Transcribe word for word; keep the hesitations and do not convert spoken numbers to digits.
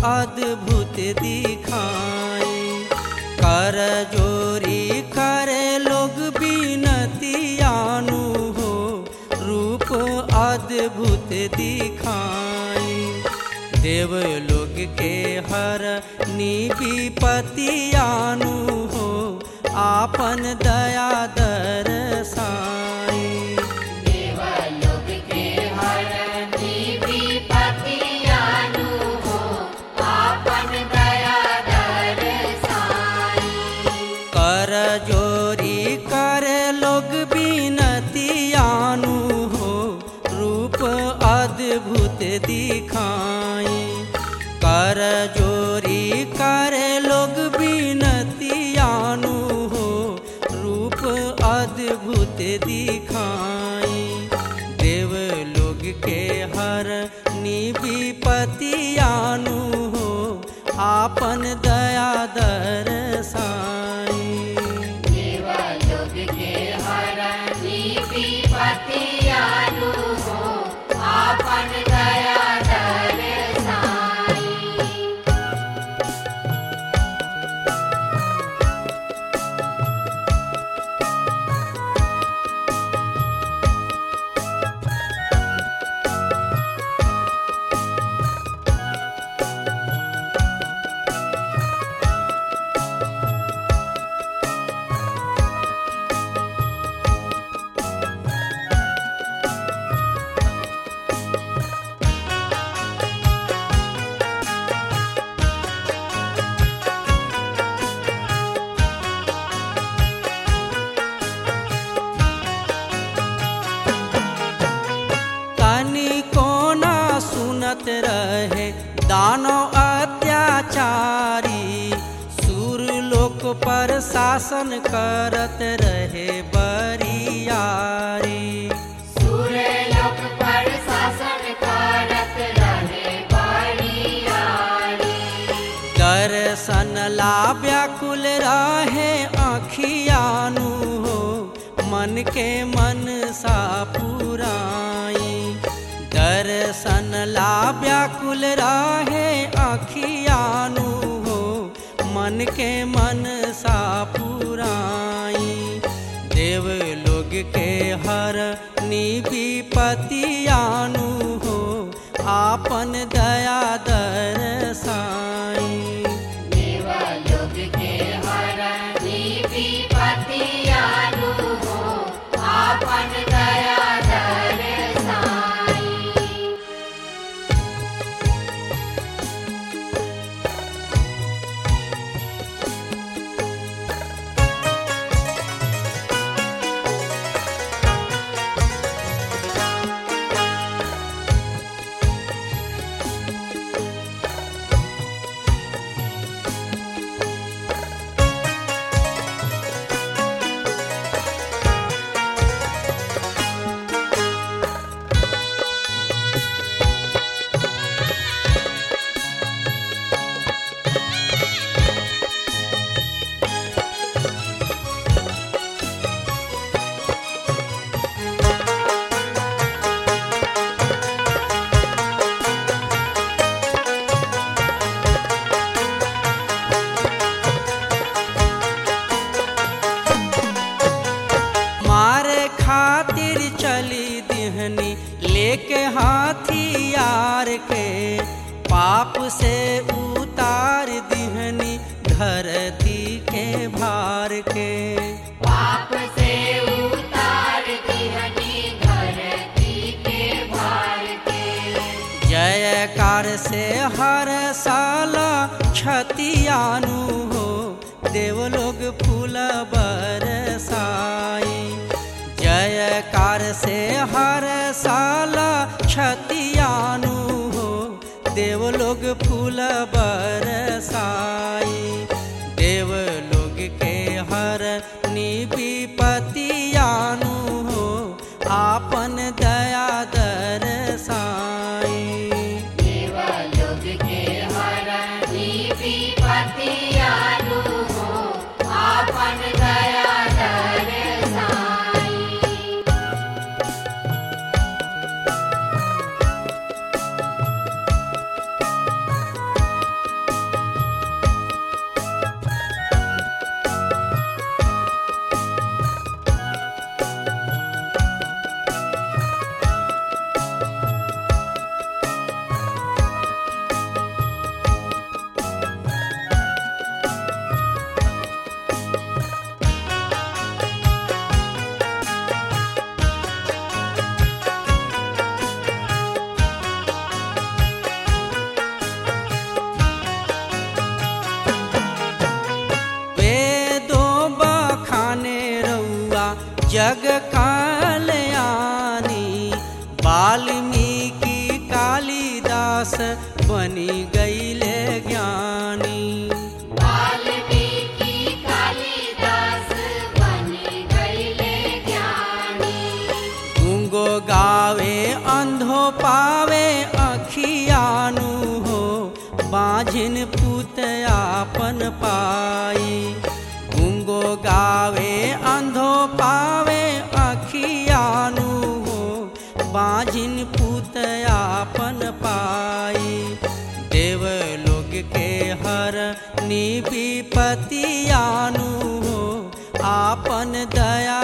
अद्भुत दिखाई। कर जोरी करे लोग बिनतियानु हो, रूप अद्भुत दिखाई। देव लोग के हर विपतियानु हो, आपन दया दरसाई। देवलोक के हरनि विपतियानु हो, आपन दया दरसाई। कर जोरी कर लोग बिनतियानु हो, रूप अद्भुत दिखाई। कर जोरी कर लोग बिनतियानु हो, रूप अद्भुत दिखाई। देव लोग के हर विपतियानु हो, आपन दया दरसाई। देवलोक के हरनि विपतियानु हो, आपन दया दरसाई। रहे दानव अत्याचारी, सुरलोक पर शासन करत रहे बरियारी। सुरलोक पर शासन करत रहे बरियारी। दर्शन ला व्याकुल रहे आँखियानु हो, मन के मनसा पुराई। दर्शन ला व्याकुल रहे आँखियानु हो, मन के मनसा पुराई। देव लोग के हर विपतियानु हो, आपन दया दरसाई। देवलोक के हरनि विपतियानु हो, आपन दया दरसाई। लेके हाथियार के, पाप से उतार दिहनी धरती के भार के। पाप से उतार दिहनी धरती के भार के। जयकार से हर साल क्षतियानु हो, देवलोग फूल बरसाई। जयकार से हर साल क्षतियानु हो, देवलोग फूल बरसाई। देवलोग के हर विपतियानु हो, आपन दया दरसाई। देवलोक के हरनि विपतियानु हो, आपन दया दरसाई। जग कल्याणी वाल्मीकि कालिदास बनी गईले ज्ञानी। वाल्मीकि कालिदास बनी गईले ज्ञानी। गूंगो गावे अंधो पावे अखियानु हो बाझिन पूत आपन पाई। गूंगो गावे अंधो पावे अखियानु हो बाझिन पूत आपन पाई। देवलोक के हर विपतियानु हो आपन दया